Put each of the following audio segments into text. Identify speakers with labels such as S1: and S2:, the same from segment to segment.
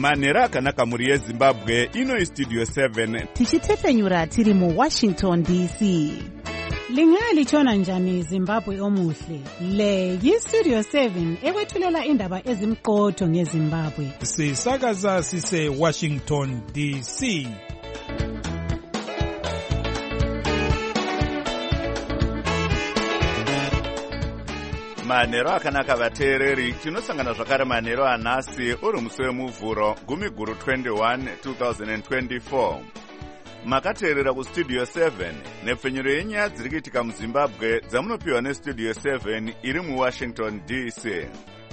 S1: manhero akanaka mhuri yezimbabwe. Ino Studio 7
S2: tichitepfenyura tiri muWashington DC. Lingalitshona njani Zimbabwe omuhle? Le yiStudio 7 ekwethulela indaba ezimqotho ngeZimbabwe.
S3: Sisakaza sise Washington DC.
S1: manhero akanaka vateereri. Tinosangana zvakare manhero anhasi uri musi wemuvhuro 10/21 2024. Makateerera kuStudio 7 nepfenyuro yenyaya dziri kuitika muZimbabwe dzamunopiwa neStudio 7 iri muWashington DC.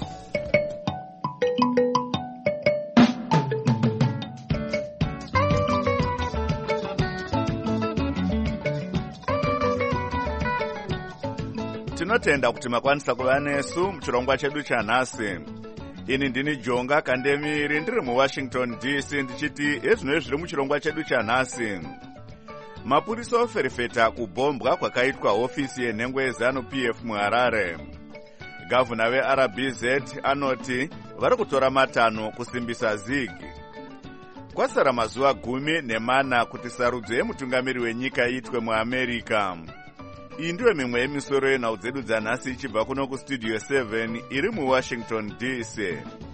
S1: Tinotenda kuti makwanisa kuva nesu muchirongwa chedu chanhasi. Ini ndini Jonga Kandemiri ndiri muWashington DC ndichiti ezvino zviri muchirongwa chedu chanhasi. Mapurisa oferefeta kubombwa kwakaitwa hofisi yenhengo yeZANU-PF muHarare. Gavana veRBZ anoti vari kutora matanho kusimbisa zigi. Kwasara mazuva 14 kuti sarudzo yemutungamiri wenyika iitwe muAmerica. Iyi ndiyo mimwe yemisoro yenhau dzedu dzanhasi ichibva kuno kuStudio 7 iri muWashington DC.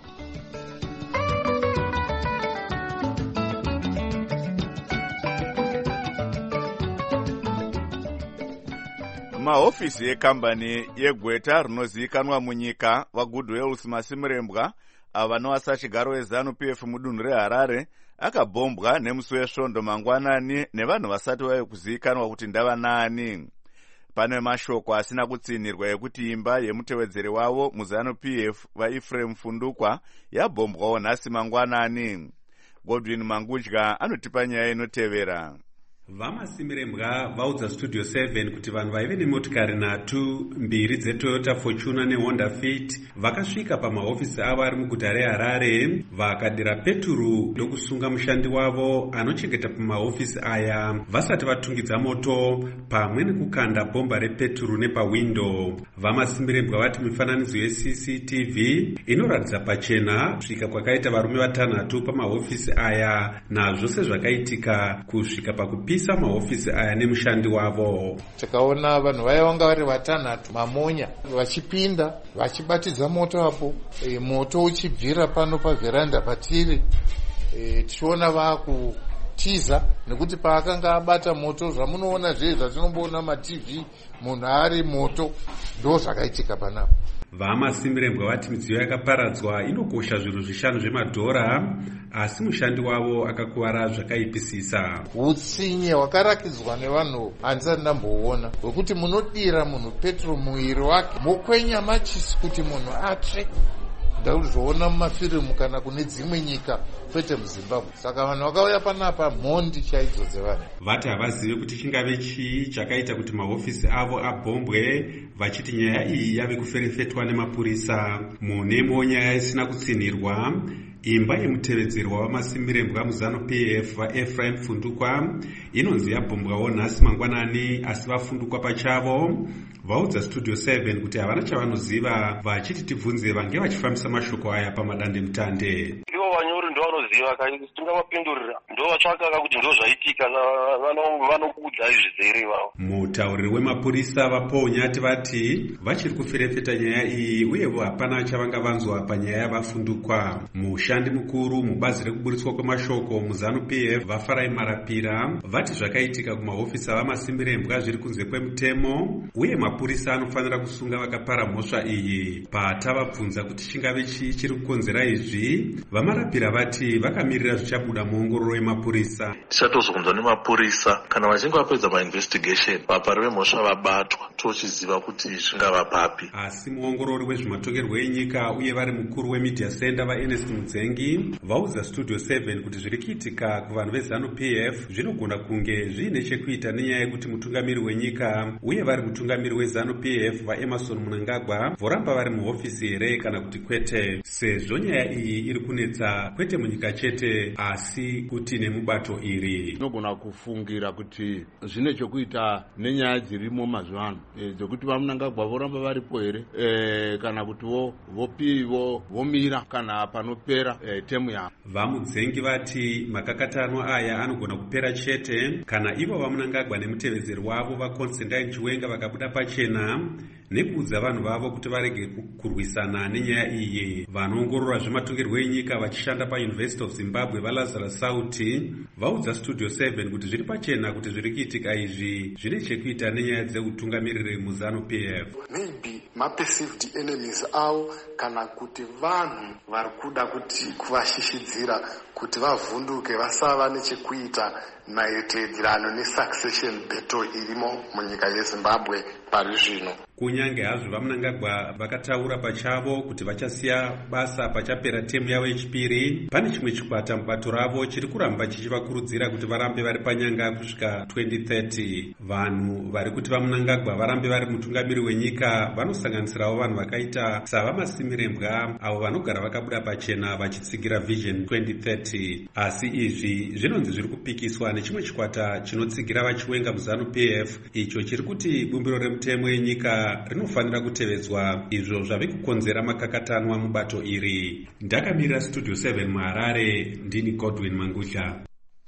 S1: Mahofisi ekambani yegweta rinozivikanwa munyika vaGoodwill Masimurembwa avanowasa chigaro weZANU-PF mudunhu reHarare akabombwa nemusi wesvondo mangwanani nevanhu vasati vaive kuzivikanwa kuti ndavanaani. Pane mashoko asina kutsinirwa ekuti imba yemutevedzeri wavo muZANU-PF vaEphraim Fundukwa yabombwawo nhasi mangwanani. Godwin Mangudya anotipa nyaya inotevera.
S4: Vamasimurembwa vaudza Studio 7 kuti vanhu vaive nemotikari nhatu, mbiri dzeToyota Fortuner neHonda Fit vakasvika pamahofisi avo ari muguta reHarare vakadira peturu ndokusunga mushandi wavo anochengeta pamahofisi aya vasati vatungidza moto pamwe nekukanda bhomba repeturu nepawindo. Vamasimurembwa vati mifananidzo yeCCTV inoratidza pachena kusvika kwakaita varume vatanhatu pamahofisi aya nazvose zvakaitika kusvika pakupisa mahofisi aya nemushandi wavo.
S5: Tikaona vanhu vaya vanga vari vatanhatu mamonya vachipinda vachibatidza moto apo, moto uchibvira pano pavheranda patiri, tichiona vakutiza nekuti paakanga abata moto zvamunoona zvei zvatinomboona maTV munhu ari moto ndo zvakaitika panapo.
S4: Vamasimurembwa vati midziyo yakaparadzwa inokosha zvinhu zvishanu zvemadhora asi mushandi wavo akakuvara zvakaipisisa.
S5: Utsinye hwakarakidzwa nevanhu handisati ndamboona hwekuti munodira munhu petro muviri wake mokwenya machisi kuti munhu atsve. Ndauzoona mumafirimu kana kune dzimwe nyika kwete muZimbabwe. Saka vanhu vakauya panapa mhondi chaidzo dzevanhu.
S4: Vati havazive kuti chingave chii chakaita kuti mahofisi avo abombwe, vachiti nyaya iyi yave kuferefetwa nemapurisa. Munemo nyaya isina kutsinirwa, imba yemutevedzeri wavamasimurembwa muZANU-PF vaEphraim Fundukwa inonzi yabombwawo nhasi mangwanani, asi vaFundukwa pachavo vaudza Studio 7 kuti havana chavanoziva, vachiti tibvunze vange vachifambisa mashoko aya pamadandemutande.
S6: Ivo vanyori ndo vanoziva kandi tingavapindurira, ndo vatsvaka kuti ndo zvaitika, vanokudza izvizere ivavo.
S4: Mutauriri wemapurisa vaPaul Nyati vati vachiri kuferefeta nyaya iyi uyevo hapana chavanga vanzwa panyaya yavaFundukwa. Mushandi mukuru mubazi rekuburitswa kwemashoko muZANU-PF vaFarai Marapira vati zvakaitika kumahofisi avamasimurembwa zviri kunze kwemutemo uye mapurisa anofanira kusunga vakapara mhosva iyi. Patavabvunza kuti chingave chii chiri kukonzera izvi, vaMarapira vati vakamirira zvichabuda muongororo yemapurisa.
S7: Tichatozonzwa nemapurisa kana vachinge vapedza mainvestigation vapari vemhosva vabatwa tochiziva kuti zvingava papi.
S4: Asi muongorori wezvematongerwo enyika uye vari mukuru wemedia center vaErnest Mudzengi vaudza Studio 7 kuti zviri kuitika kuvanhu veZANU-PF zvinogona kunge zviine chekuita nenyaya yekuti mutungamiri wenyika uye vari mutungamiri weZANU-PF vaEmmerson Mnangagwa voramba vari muhofisi here kana kuti kwete. Sezvo nyaya iyi iri kunetsa kwete munyika munyika chete asi kuti nemubato iri.
S8: Tinogona kufungira kuti zvine chekuita nenyaya dzirimo mazuva ano dzokuti vaMnangagwa voramba varipo here kana kuti vomira kana panopera temu yavo.
S4: Vamudzengi vati makakatanwa aya anogona kupera chete kana ivo vaMnangagwa nemutevedzeri wavo vaConstantine Chiwenga vakabuda pachena nekuudza vanhu vavo kuti varege kurwisana nenyaya iyi. Vanoongorora zvematongerwo enyika vachishanda paUniversity of Zimbabwe vaLazarus Sauti vaudza Studio 7 kuti zviri pachena kuti zviri kuitika izvi zvine chekuita nenyaya dzeutungamiriri muZANU-PF.
S9: Maybe ma-perceived enemies avo kana kuti vanhu vari kuda kuti kuvashishidzira kuti vavhunduke vasava nechekuita maererano nesuccession battle irimo munyika yeZimbabwe pari zvino.
S4: Kunyange hazvo vaMnangagwa vakataura pachavo kuti vachasiya basa pachapera temu yavo yechipiri, pane chimwe chikwata mubato ravo chiri kuramba chichivakurudzira kuti varambe vari panyanga kusvika 2030. Vanhu vari kuti vaMnangagwa varambe vari mutungamiri wenyika vanosanganisirawo vanhu vakaita savaMasimirembwa avo vanogara vakabuda pachena vachitsigira Vision 2030. Asi izvi zvinonzi zviri kupikiswa nechimwe chikwata chinotsigira vaChiwenga muZANU-PF icho chiri kuti bumbiro remutemo yenyika rinofanira kutevedzwa, izvo zvave kukonzera makakatanwa mubato iri. Ndakamirira Studio 7 muHarare, ndini Godwin Mangudla.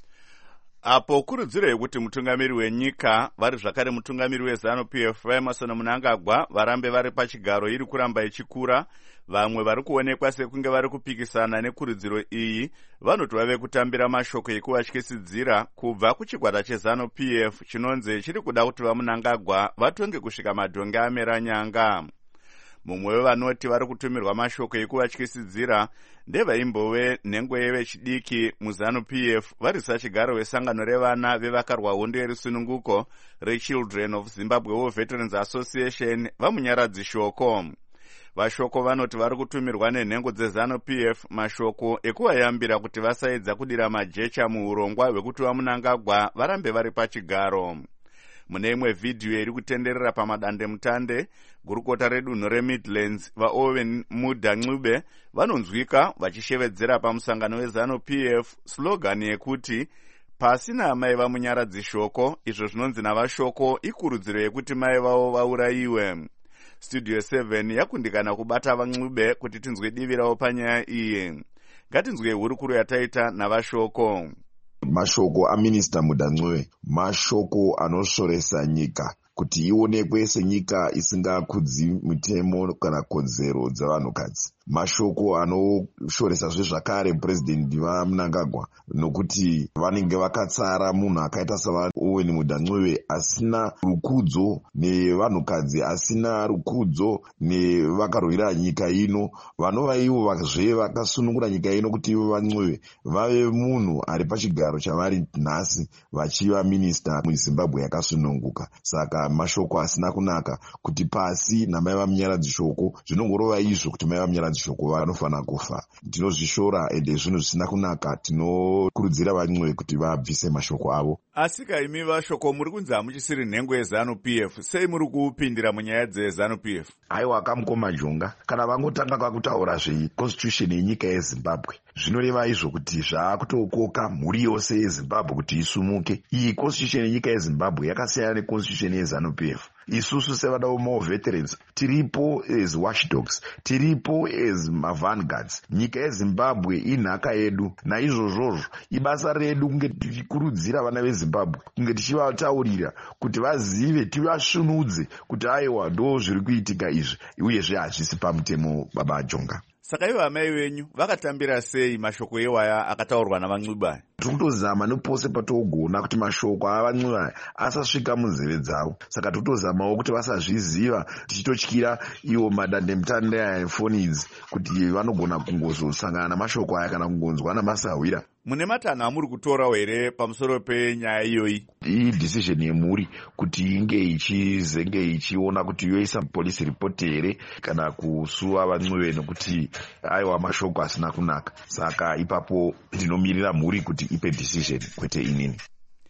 S1: Apo kurudziro yekuti mutungamiri wenyika vari zvakare mutungamiri weZANU-PF Emmerson Mnangagwa varambe vari pachigaro iri kuramba ichikura, vamwe vari kuonekwa sekunge vari kupikisana nekurudziro iyi vanoti vave kutambira mashoko ekuvatyisidzira kubva kuchikwata cheZANU-PF chinonzi chiri kuda kuti vaMnangagwa vatonge kusvika madhonge amera nyanga. Mumwe wevanoti vari kutumirwa mashoko ekuvatyisidzira ndevaimbove nhengo yevechidiki muZANU-PF vari sachigaro wesangano revana vevakarwa hondo yerisununguko reChildren of Zimbabwe War Veterans Association vamunyaradzi shoko. Vashoko vanoti vari kutumirwa nenhengo dzeZANU-PF mashoko ekuvayambira kuti vasaedza kudira majecha muurongwa hwekuti vaMnangagwa varambe vari pachigaro. Mune imwe vhidhiyo iri kutenderera pamadandemutande, gurukota redunhu reMidlands vaOwen Mudha-Ncube vanonzwika vachishevedzera pamusangano weZANU-PF slogan yekuti pasina mai vamunyaradzi shoko, izvo zvinonzi navashoko ikurudziro yekuti mai vavo vaurayiwe. Studio 7 yakundikana kubata vaNcube kuti tinzwe divi ravo panyaya iyi. Ngatinzwe hurukuru yataita navashoko.
S10: Mashoko aMinista Mudha-Ncube mashoko anosvoresa nyika kuti ionekwe senyika isingakudzi mitemo kana kodzero dzavanhukadzi. Mashoko anoshoresa zvakare purezidendi vaMnangagwa nokuti vanenge vakatsara munhu akaita saOwen Mudha-Ncube asina rukudzo nevanhukadzi, asina rukudzo nevakarwira nyika ino, vanova ivo vakazve vakasunungura nyika ino kuti ivo vaNcube vave munhu ari pachigaro chavari nhasi vachiva minista muZimbabwe yakasununguka. Saka mashoko asina kunaka kuti pasi namai vamunyaradzi shoko zvinongorova izvo kuti mai vamunyaradzi shoko vanofanira kufa. Tinozvishora ende zvinhu zvisina kunaka. Tinokurudzira vaNcube kuti vabvise mashoko avo.
S1: Asi kaimi vashoko muri kunzi hamuchisiri nhengo yeZANU-PF, sei muri kupindira munyaya dzeZANU-PF?
S10: Aiwa kamukoma Jonga, kana vangotanga kwakutaura zveconstitution yenyika yeZimbabwe zvinoreva izvo kuti zvaakutokoka mhuri yose yeZimbabwe kuti isumuke. Iyi constitution yenyika yeZimbabwe yakasiyana neconstitution yeZANU-PF. Isusu sevada veterans tiripo as watchdogs, tiripo as vanguards. Nyika yeZimbabwe inhaka yedu, naizvozvozvo ibasa redu kunge tichikurudzira vana veZimbabwe, kunge tichivataurira kuti vazive, tivasvinudze kuti aiwa ndo zviri kuitika izvi uyezve hazvisi pamutemo. Baba Jonga,
S1: saka ivo amai venyu vakatambira sei mashoko iwaya akataurwa navaNcube?
S10: Tiri kutozama nepose patogona kuti mashoko avaNcube asasvika munzeve dzavo. Saka tiri kutozamawo kuti vasazviziva, tichitotyira ivo madandemutande efoni idzi kuti vanogona kungozosangana namashoko aya kana kungonzwa namasahwira.
S1: Mune matanho amuri kutorawo here pamusoro penyaya iyoyi?
S10: Iyi decision yemhuri kuti inge ichizenge ichiona kuti yoisa police report here kana kusuwa vaNcube nokuti aiwa mashoko asina kunaka. Saka ipapo ndinomirira mhuri kuti ipe decision kwete inini.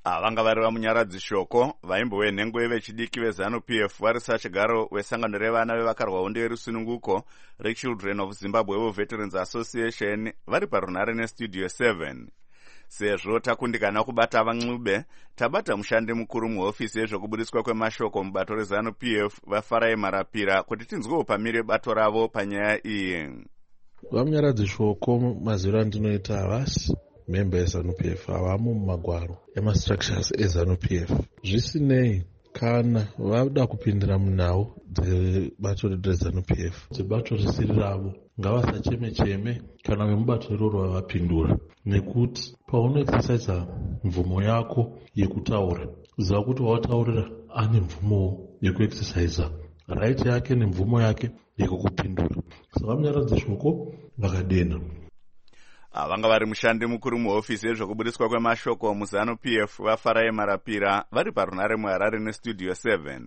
S1: vanga vari vamunyaradzishoko vaimbowenhengo vechidiki veZANU-PF vari sachigaro wesangano revana vevakarwa hondo yerusununguko reChildren of Zimbabwe Veterans Association vari parunhare nestudio 7. Sezvo takundikana kubata vanxube, tabata mushandi mukuru muhofisi yezvokubudiswa kwemashoko mubato reZANU-PF vaFarai Marapira kuti tinzwewo pamire bato ravo panyaya iyi.
S11: Vamunyaradzishoko maziro andinoita havasi member yeZANU-PF, havamo mumagwaro emastructures eZANU-PF. Zvisinei kana vada kupindira munhau dzebato reZANU-PF, dzibato risiri ravo, ngavasacheme-cheme kana vemubato iroro vavapindura, nekuti paunoexercise mvumo yako yekutaura, ziva kuti wataurira ane mvumo yekuexercise right yake nemvumo yake yekukupindura. Saka vamunyaradzishoko vakadena.
S1: Vanga vari mushandi mukuru muhofisi yezvokubudiswa kwemashoko muZANU-PF vaFarai Marapira vari parunhare muHarare nestudio 7.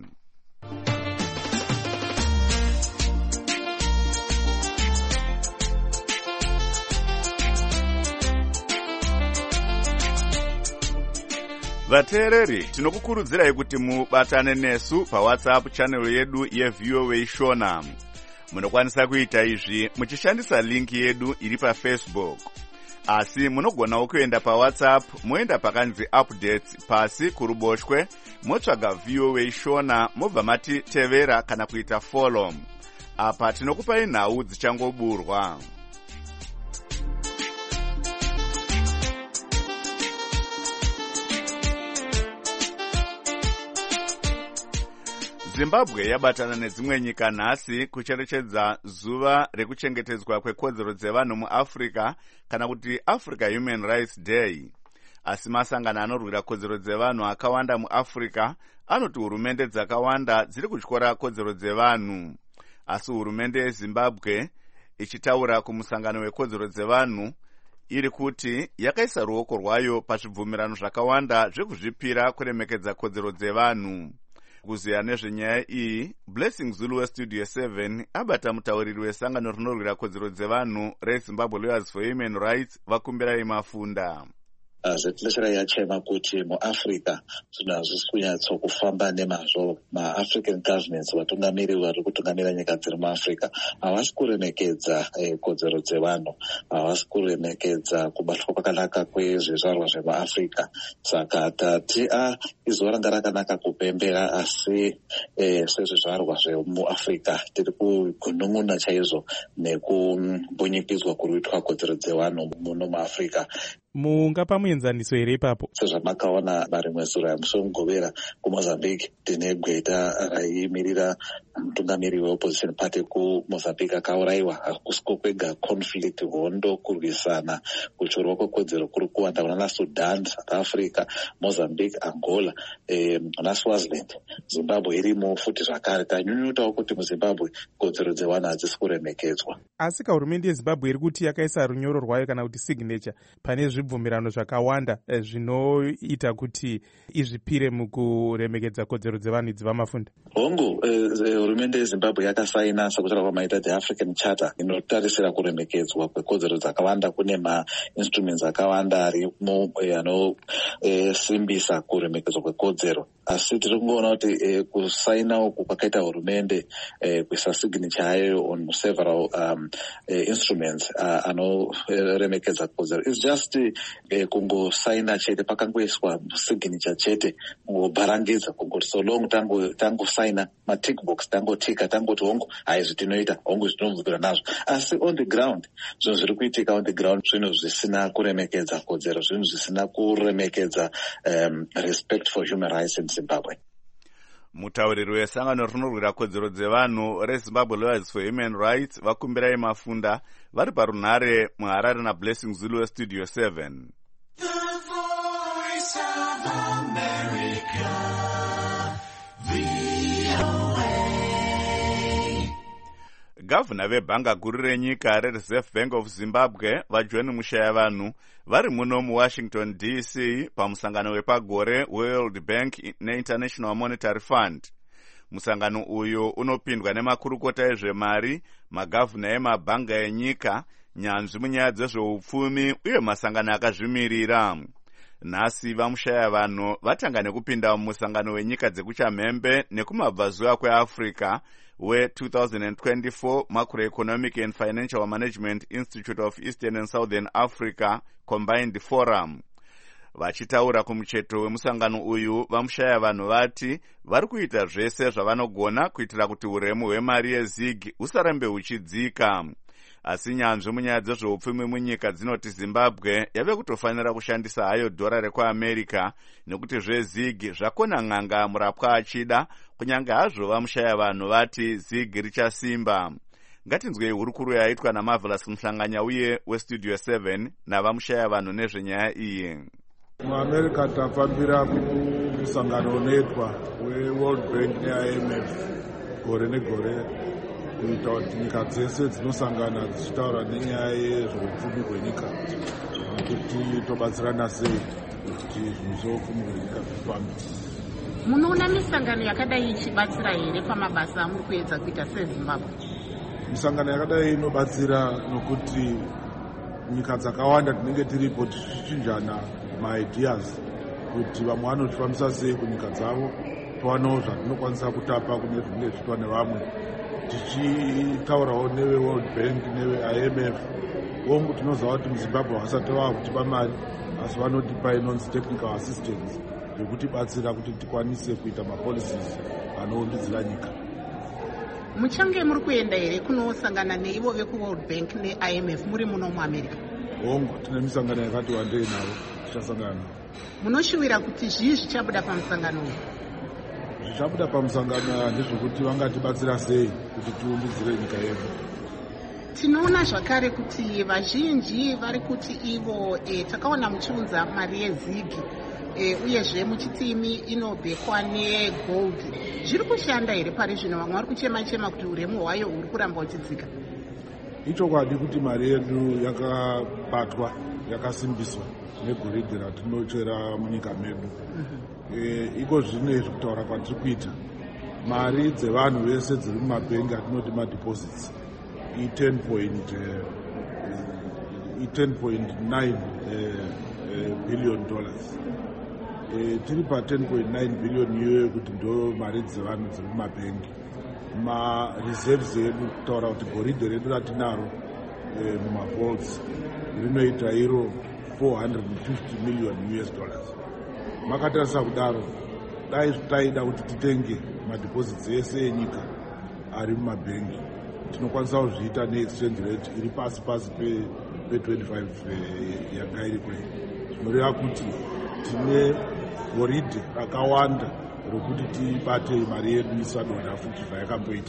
S1: Vateereri, tinokukurudzirai kuti mubatane nesu paWhatsApp channel yedu yeVOA Shona. Munokwanisa kuita izvi muchishandisa linki yedu iri paFacebook. Asi munogonawo kuenda paWhatsApp, moenda pakanzi updates pasi kuruboshwe, motsvaga VOA Shona, mobva mati tevera kana kuita follow. Apa tinokupai nhau dzichangoburwa. Zimbabwe yabatana nedzimwe nyika nhasi kucherechedza zuva rekuchengetedzwa kwekodzero dzevanhu muAfrica kana kuti Africa Human Rights Day. Asi masangano anorwira kodzero dzevanhu akawanda muAfrica anoti hurumende dzakawanda dziri kutyora kodzero dzevanhu. Asi hurumende yeZimbabwe ichitaura kumusangano wekodzero dzevanhu iri kuti yakaisa ruoko rwayo pazvibvumirano zvakawanda zvekuzvipira kuremekedza kodzero dzevanhu. Kuziya nezvenyaya iyi, Blessing Zulu westudio 7 abata mutauriri wesangano rinorwira kodzero dzevanhu reZimbabwe Lawyers for Human Rights vakumbirai Mafunda.
S12: Zvetineshera yachema kuti muAfrica zvinhu hazvisi kunyatsokufamba nemazvo. MaAfrican governments, vatungamiri vari kutungamira nyika dziri muAfrica, havasi kuremekedza kodzero dzevanhu, havasi kuremekedza kubatwa kwakanaka kwezvizvarwa zvemuAfrica. Saka tati izuva ranga rakanaka kupembera, asi sezvizvarwa zvemuAfrica tiri kunun'una chaizvo nekumbunyikidzwa kuri kuitwa kodzero dzevanhu muno muAfrica.
S3: Mungapa muenzaniso here ipapo?
S12: Sezvamakaona marimwe zuro yamusi wemugovera kuMozambique, tine gweta raimirira mutungamiri weopposition party kuMozambique akaurayiwa. Hakusiko kwega conflict, hondo, kurwisana, kutyorwa kwekodzero kuri kuwanda kuna Sudan, South Africa, Mozambique, Angola, naSwaziland. Zimbabwe irimo futi zvakare. Tanyunyutawo kuti muZimbabwe kodzero dzevanhu hadzisi kuremekedzwa.
S3: Asi hurumende yeZimbabwe iri kuti yakaisa runyoro rwayo kana kuti signature pane zvibvumirano zvakawanda zvinoita kuti izvipire mukuremekedza kodzero dzevanhu idzi Mafunda.
S12: Hongu, hurumende yeZimbabwe yakasaina sekutora kwamaita the African Charter inotarisira kuremekedzwa kwekodzero dzakawanda. Kune ma-instruments akawanda arimo anosimbisa kuremekedzwa kwekodzero. Asi tiri kungoona kuti kusaina uku kwakaita hurumende kuisa signature yayo on several instruments anoremekedza kodzero is just kungosaina chete, pakangoiswa signature chete, kungobharangidza, kungoti so long tangosaina ma-tick box, tangotika, tangoti hongu haizvi tinoita, hongu zvinomubvira nazvo. Asi on the ground, zvinhu zviri kuitika on the ground zvinhu zvisina kuremekedza kodzero, zvinhu zvisina kuremekedza respect for human rights in Zimbabwe.
S1: Mutauriri wesangano rinorwira kodzero dzevanhu reZimbabwe Lawyers for Human Rights vakumbirai Mafunda vari parunhare muHarare naBlessing Zulu westudio 7. The Voice of America, VOA. Gavana vebhanga guru renyika reReserve Bank of Zimbabwe vaJohn Mushayavanhu vari muno muWashington DC pamusangano wepagore World Bank neInternational Monetary Fund. Musangano uyu unopindwa nemakurukota ezvemari, magavana emabhanga enyika, nyanzvi munyaya dzezveupfumi uye masangano akazvimirira. nhasi vamushaya vanhu vatanga nekupinda mumusangano wenyika dzekuchamhembe nekumabvazuva kweafrica we-2024 Macroeconomic and Financial Management Institute of Eastern and Southern Africa Combined Forum. Vachitaura kumucheto wemusangano uyu, vamushaya vanhu vati vari kuita zvese zvavanogona kuitira kuti uremu hwemari yezig usarambe huchidzika. Asi nyanzvi munyaya dzezveupfumi munyika dzinoti Zimbabwe yave kutofanira kushandisa hayo dhora rekuamerica nekuti zvezig zvakona n'anga murapwa achida, kunyange hazvo vamushaya vanhu vati zig richasimba. Ngatinzwei hurukuru yaitwa naMarvelous Mhlanganya uye weStudio 7 navamushaya vanhu nezvenyaya iyi.
S13: MuAmerica tafambira kumusangano unoitwa weWorld Bank neIMF gore negore kuita kuti nyika dzese dzinosangana dzichitaura nenyaya yezveupfumi hwenyika kuti tobatsirana sei kuti zvinhu zveupfumi hwenyika zvifambe.
S14: Munoona misangano yakadai ichibatsira here pamabasa amuri kuedza kuita seZimbabwe?
S13: Misangano yakadai inobatsira nokuti nyika dzakawanda tinenge tiripo tichichinjana maideas kuti vamwe vanotifambisa sei kunyika dzavo, towanawo zvatinokwanisa kutapa kune zvinenge zviitwa nevamwe, tichitaurawo neweWorld Bank neweIMF. Ongu tinoziva kuti muZimbabwe vasati vava kutipa mari, asi vanotipa inonzi technical assistance yekutibatsira kuti tikwanise kuita mapolicies anoundidzira nyika.
S14: Muchange muri kuenda here kunosangana neivo vekuWorld Bank neIMF muri muno muAmerica?
S13: Ongu tine misangano yakati wandei navo tichasangana navo.
S14: Munoshuvira kuti zvii zvichabuda pamusangano uyu?
S13: Zvichabuda pamusangano ndezvekuti vangatibatsira sei kuti tiundidzire nyika yedu.
S14: Tinoona zvakare kuti vazhinji vari kuti ivo takaona muchiunza mari yezigi uyezve muchiti imi inobhekwa negold. Zviri kushanda here pari zvino? Vamwe vari kuchema-chema kuti uremu hwayo huri kuramba uchidzika.
S13: Ichokwadi kuti mari yedu yakabatwa, yakasimbiswa negoridhe ratinochera munyika medu. Iko zvino izvi kutaura kwatiri kuita, mari dzevanhu vese dziri mumabhengi atinoti madeposits $10.9 billion. Tiri pa 10.9 billion iyoyo kuti ndo mari dzevanhu dziri mumabhengi. Mareserves edu kutaura kuti goridhe redu ratinaro mumavaults rinoita iro $450 million. Makatarisa kudaro, dai taida kuti titenge madeposits ese enyika ari mumabhengi, tinokwanisa kuzviita neexchange rate iri pasi pe 25 yanga iri kure. Zvinoreva kuti tine goridhe rakawanda rokuti tibate mari yedu isadonha futi zvayakamboita.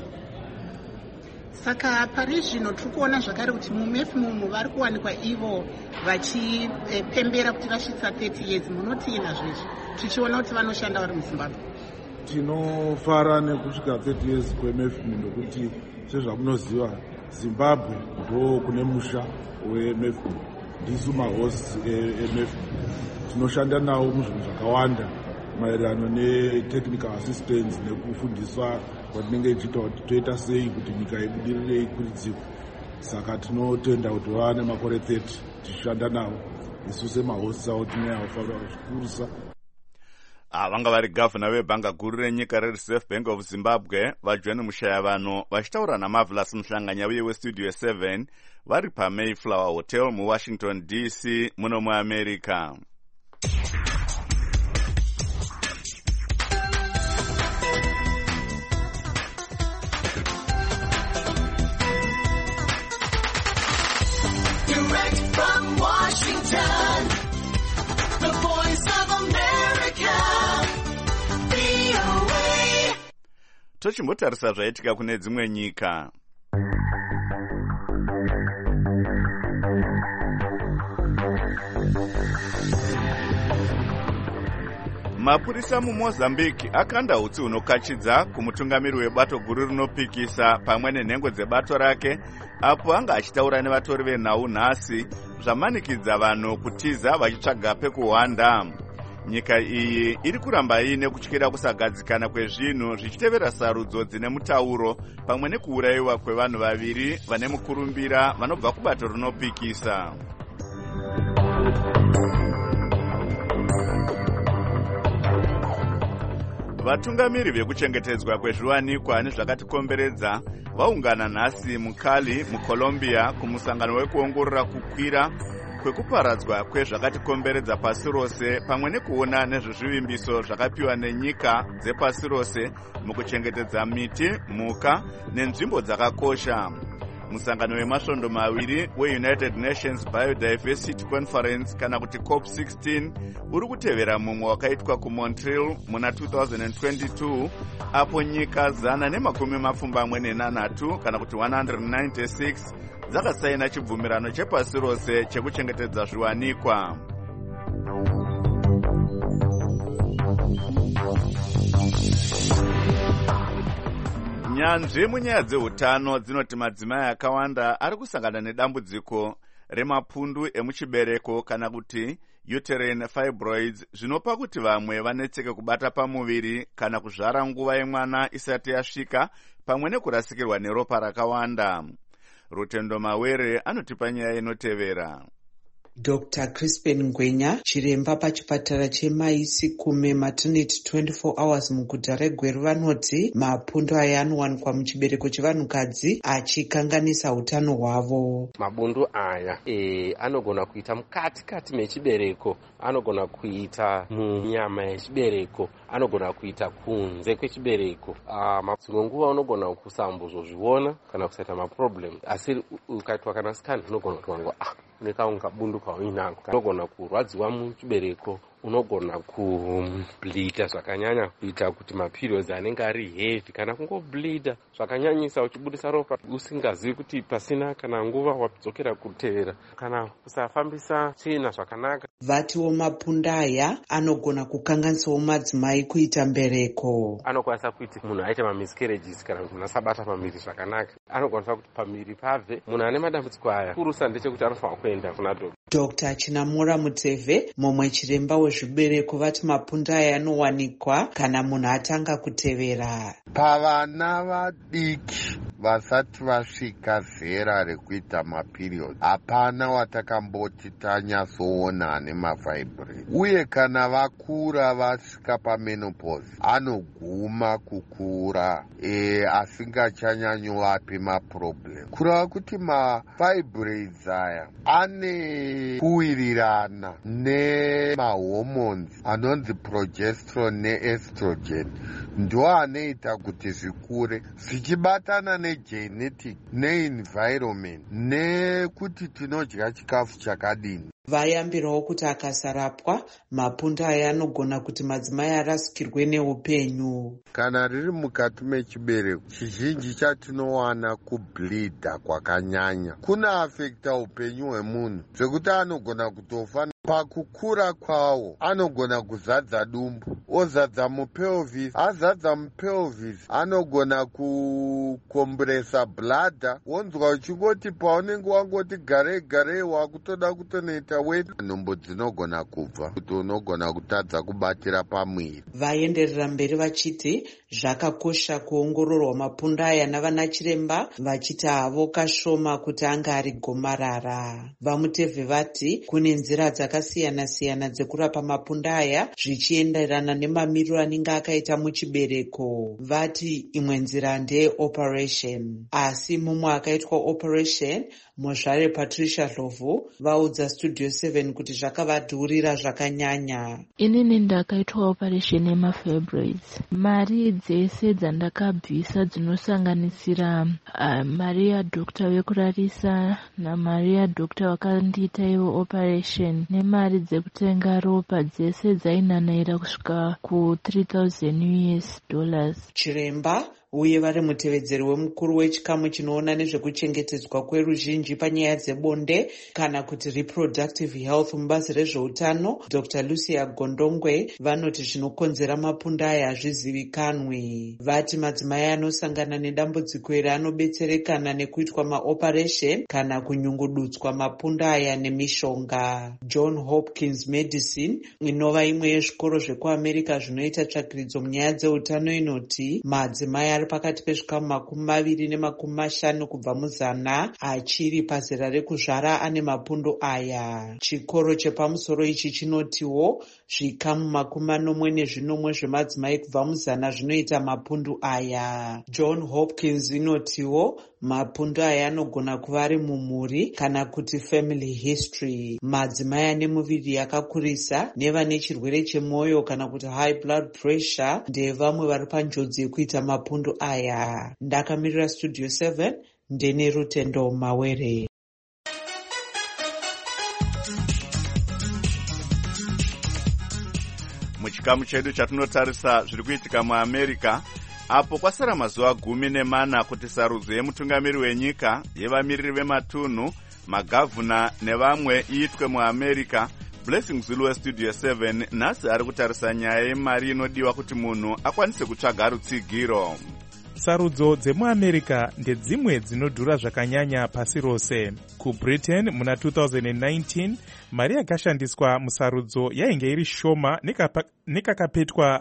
S14: Saka pari zvino tiri kuona zvakare kuti muMefumu vari kuwanikwa ivo vachipembera kuti vasvitsa 30 years. Munoti nazvezvi tichiona kuti vanoshanda vari muZimbabwe?
S13: Tinofara nekusvika 30 years kweMefumu nokuti sezvamunoziva Zimbabwe ndo kune musha weMefumu, ndisu mahost eMefumu. Tinoshanda nawo muzvinhu zvakawanda maererano netechnical assistance nekufundiswa kwatinenge ichiita kuti toita sei kuti nyika ibudirire ikuridzirwe. Saka tinotenda kuti vava nemakore 30 tichishanda navo, isu semahost avo tineavofanira kuzvikurisa.
S1: Vanga vari gavhana webhanga guru renyika reReserve Bank of Zimbabwe vaJohn Mushaya vanhu vachitaura naMarvelous Mhlanganya uye weStudio 7 vari paMayflower Hotel muWashington DC muno muAmerica.
S15: Direct from Washington, the voice of America, VOA.
S1: Tochimbotarisa zvaitika kune dzimwe nyika. Mapurisa muMozambique akanda utsi hunokachidza kumutungamiri webato guru rinopikisa pamwe nenhengo dzebato rake apo anga achitaura nevatori venhau nhasi zvamanikidza vanhu kutiza vachitsvaga pekuhwanda. Nyika iyi iri kuramba ine kutyira kusagadzikana kwezvinhu zvichitevera sarudzo dzine mutauro pamwe nekuurayiwa kwevanhu vaviri vane mukurumbira vanobva kubato rinopikisa. vatungamiri vekuchengetedzwa kwezviwanikwa nezvakatikomberedza vaungana nhasi mukali mucolombia kumusangano wekuongorora kukwira kwekuparadzwa kwezvakatikomberedza pasi rose pamwe nekuona nezvezvivimbiso zvakapiwa nenyika dzepasi rose mukuchengetedza miti, mhuka nenzvimbo dzakakosha. Musangano wemasvondo maviri weUnited Nations Biodiversity Conference kana kuti COP16 uri kutevera mumwe wakaitwa kuMontreal muna 2022 apo nyika 128 kana kuti 196 dzakasaina chibvumirano chepasi rose chekuchengetedza zviwanikwa. Nyanzvi munyaya dzeutano dzinoti madzimai akawanda ari kusangana nedambudziko remapundu emuchibereko kana kuti uterine fibroids, zvinopa kuti vamwe vanetseke kubata pamuviri kana kuzvara nguva yemwana isati yasvika pamwe nekurasikirwa neropa rakawanda. Rutendo Mawere anotipa nyaya inotevera.
S16: Dr. Crispin Ngwenya, chiremba pachipatara cheMaisikume Maternity 24 Hours muguta reGweru, vanoti mapundu aya anowanikwa muchibereko chevanhukadzi achikanganisa utano hwavo.
S17: Mabundu aya anogona kuita mukati mechibereko, anogona kuita munyama yechibereko, anogona kuita kunze kwechibereko. Dzimwe nguva unogona kusambozozviona kana kusaita maproblem, asi ukaitwa kana scan unogona kuona nekaunga bundu pauinako. Unogona kurwadziwa muchibereko, unogona kubleeda zvakanyanya kuita kuti maperiods anenge ari heavy kana kungobleeda zvakanyanyisa uchibudisa ropa usingazivi kuti pasina kana nguva wadzokera kutevera kana kusafambisa tsvina zvakanaka.
S16: Vatiwo mapundu aya anogona kukanganisawo madzimai kuita mbereko.
S17: Anokwanisa kuti munhu aite mamiscarriages kana kuti munhu asabata pamiri zvakanaka. Anokwanisa kuti pamiri pabve. Munhu ane madambudziko aya kurusa ndechekuti anofanira kuenda kuna dokta.
S16: Dr. Chinamura Muteve, mumwe chiremba wezvibereko, vati mapundu aya anowanikwa kana munhu atanga kutevera.
S5: Pavana vadiki vasati vasvika zera rekuita maperiod, hapana watakamboti tanyatsoona ane mafibroid. Uye kana vakura vasvika pamenopause, anoguma kukura asingachanyanyovapi maproblem. Kureva kuti mafibroids aya ane kuwirirana nemahormones anonzi progesterone neestrogen, ndo anoita kuti zvikure zvichibatana negenetic neenvironment nekuti tinodya chikafu chakadini.
S16: Vayambirawo kuti akasarapwa mapundu aya anogona kuti madzimai arasikirwe neupenyu.
S5: Kana riri mukati mechibereko, chizhinji chatinowana kubleeda kwakanyanya kuna afekta upenyu hwemunhu zvekuti anogona kutofa. Pakukura kwawo anogona kuzadza dumbu, ozadza mupelvis, azadza mupelvis anogona kukombresa bladder, wonzwa uchingoti paunenge wangoti garei wakutoda kutonoita weti, nhumbu dzinogona kubva kuti unogona kutadza kubatira pamwiri.
S16: Vaenderera mberi vachiti zvakakosha kuongororwa mapundu aya navana chiremba, vachiti havo kashoma kuti anga ari gomarara. Vamutevhe vati kune nzira dzakasiyana-siyana dzekurapa mapundu aya zvichienderana nemamiriro anenge akaita muchibereko. Vati imwe nzira ndeoperation, asi mumwe akaitwa operation, Mozvare Patricia Hlovu vaudza Studio 7 kuti zvakavadhurira zvakanyanya.
S18: Inini ndakaitwa operation yemafibroids. Mari dzese dzandakabvisa dzinosanganisira mari yadhokta wekurarisa namari yadhokta wakandiita iwo operation nemari dzekutenga ropa dzese dzainanaira kusvika ku$3,000.
S16: Chiremba uye vari mutevedzeri wemukuru wechikamu chinoona nezvekuchengetedzwa kweruzhinji panyaya dzebonde kana kuti reproductive health mubazi rezveutano, Dr. Lucia Gondongwe, vanoti zvinokonzera mapundu aya hazvizivikanwi. Vati madzimai anosangana nedambudziko iri anobetserekana nekuitwa maoperation kana kunyungudutswa mapundu aya nemishonga. John Hopkins Medicine, inova imwe yezvikoro zvekuAmerica zvinoita tsvakiridzo munyaya dzeutano, inoti madzimai ari ari pakati pezvikamu 20 ne 50 kubva muzana achiri pazera rekuzvara ane mapundu aya. Chikoro chepamusoro ichi chinotiwo zvikamu 40 zvemadzimai kubva muzana zvinoita mapundu aya. John Hopkins inotiwo mapundu aya anogona kuva ari mumhuri kana kuti family history. Madzimai ane muviri yakakurisa nevane chirwere chemwoyo kana kuti high blood pressure ndevamwe vari panjodzi yekuita mapundu aya. Ndakamirira Studio 7 ndine Rutendo Mawere.
S1: Muchikamu chedu chatinotarisa zviri kuitika muAmerica, apo kwasara mazuva 14 kuti sarudzo yemutungamiri wenyika, yevamiriri vematunhu, magavhuna nevamwe iitwe muAmerica. Blessing Zulu weStudio 7 nhasi ari kutarisa nyaya yemari inodiwa kuti munhu akwanise kutsvaga rutsigiro.
S3: Sarudzo dzemuAmerica ndedzimwe dzinodhura zvakanyanya pasi rose. KuBritain muna 2019 mari yakashandiswa musarudzo yainge iri shoma nekakapetwa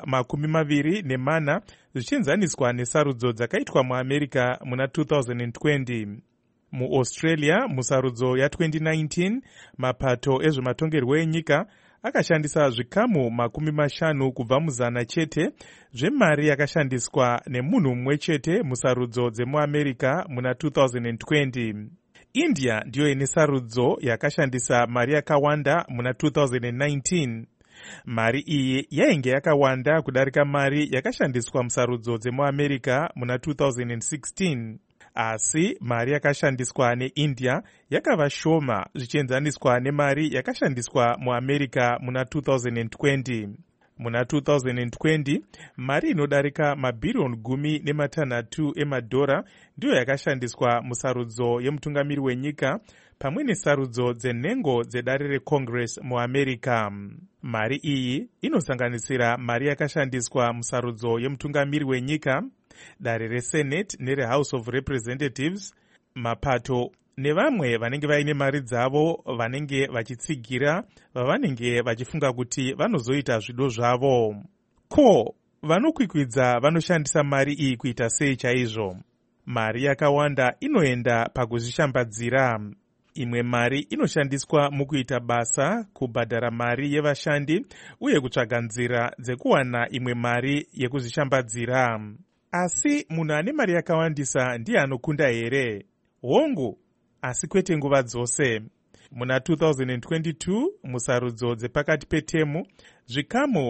S3: 24 zvichienzaniswa nesarudzo dzakaitwa muAmerica muna 2020. MuAustralia musarudzo ya2019 mapato ezvematongerwo enyika akashandisa zvikamu 50 kubva muzana chete zvemari yakashandiswa nemunhu mumwe chete musarudzo dzemuAmerica muna 2020. India ndiyo ine sarudzo yakashandisa mari yakawanda muna 2019. Mari iyi yainge yakawanda kudarika mari yakashandiswa musarudzo dzemuAmerica muna 2016. Asi mari yakashandiswa neIndia yakava shoma zvichienzaniswa nemari yakashandiswa muAmerica muna 2020. Muna 2020 mari inodarika mabhiriyoni 16 emadhora ndiyo yakashandiswa musarudzo yemutungamiri wenyika pamwe nesarudzo dzenhengo dzedare reCongress muAmerica. Mari iyi inosanganisira mari yakashandiswa musarudzo yemutungamiri wenyika, dare reSenate nereHouse of Representatives, mapato nevamwe vanenge vaine mari dzavo vanenge vachitsigira vavanenge vachifunga kuti vanozoita zvido zvavo. Ko, vanokwikwidza vanoshandisa mari iyi kuita sei chaizvo? Mari yakawanda inoenda pakuzvishambadzira. Imwe mari inoshandiswa mukuita basa, kubhadhara mari yevashandi uye kutsvaga nzira dzekuwana imwe mari yekuzvishambadzira. Asi munhu ane mari yakawandisa ndiye anokunda here? Hongu, asi kwete nguva dzose. Muna 2022 musarudzo dzepakati petemu zvikamu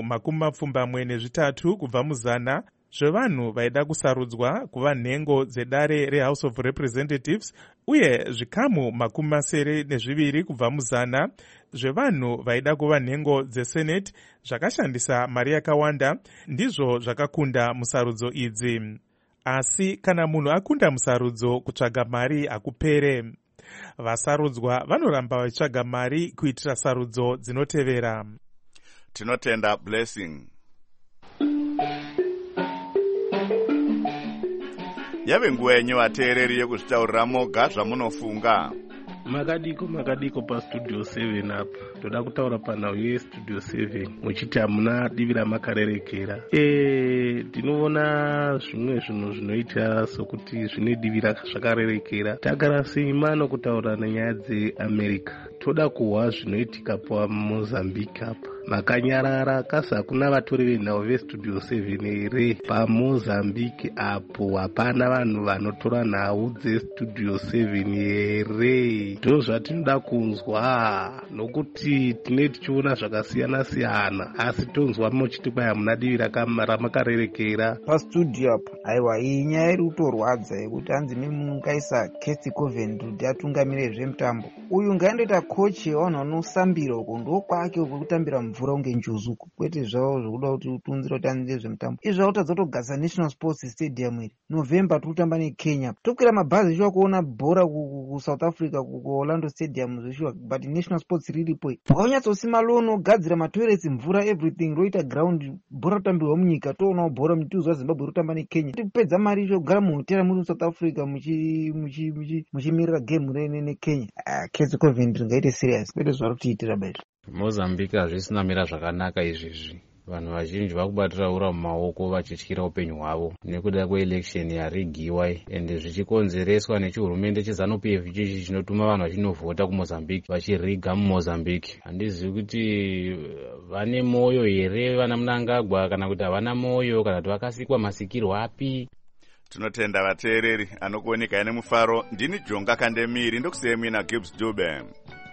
S3: 23 kubva muzana zvevanhu vaida kusarudzwa kuva nhengo dzedare reHouse of Representatives uye zvikamu 72 kubva muzana zvevanhu vaida kuva nhengo dzeSenate zvakashandisa mari yakawanda ndizvo zvakakunda musarudzo idzi. Asi kana munhu akunda musarudzo kutsvaga mari hakupere. Vasarudzwa vanoramba vachitsvaga mari kuitira sarudzo dzinotevera.
S1: Tinotenda Blessing. Yave nguva yenyu vateereri yekuzvitaurira moga zvamunofunga.
S19: Makadiko paStudio 7 apa. Toda kutaura panhau yeStudio 7 muchiti hamuna divi ramakarerekera. Tinoona zvimwe zvinhu zvinoita sokuti zvine divi zvakarerekera. Tagara seimano kutaura nenyaya dzeAmerica. Toda kuhwa zvinoitika paMozambique apa. Makanyarara kasi hakuna vatori venhau veStudio 7 here paMozambique apo hapana vanhu vanotora nhau dzeStudio 7 here. Ndizvo zvatinoda kunzwa nokuti tine tichiona zvakasiyana-siyana asi tonzwa muchiti kwai hamuna divi ramakarerekera
S20: pastudio apa. Aiwa, iyi nyaya iri kutorwadza yekuti hanzi mukaisa Kathy Coven kuti atungamire zvemutambo. Uyu ngaendoita kochi yevanhu vanosambira uko ndokwake kwekutambira mvura unge njuzuku, kwete zvavo zvokuda kuti utunzire kuti anzire zvemutambo. Izvi zvakutadza kutogadzira National Sports Stadium iri November tokutamba neKenya. Tokwira mabhazi zvichiwa kuona bhora kuSouth Africa kuOrlando Stadium zvichiwa, but National Sports riripo. Wakanyatsosimba loan ogadzira matoilets, mvura, everything, roita ground, bhora rotambirwa munyika. Toonawo bhora mutiuzi waZimbabwe rotamba neKenya. Tipedza mari icho kugara muhotera muri South Africa muchimirira game neKenya. Kathy Coven ringaite serious, kwete zvari kutiitira basi.
S21: Mozambique hazvisina mira zvakanaka izvezvi. vanhu vazhinji vakubatira ura mumaoko vachityira upenyu hwavo nekuda kweelection yarigiwa ende zvichikonzereswa nechihurumende cheZANU-PF ichichi chinotuma vanhu vachinovhota kumozambique vachiriga mumozambique. Handizivi kuti vane moyo here vana Mnangagwa kana kuti havana moyo kana kuti vakasikwa masikirwo api.
S1: Tinotenda vateereri anokuoneka ine mufaro. Ndini Jonga Kandemiri ndokusiyemina Gibbs Dube.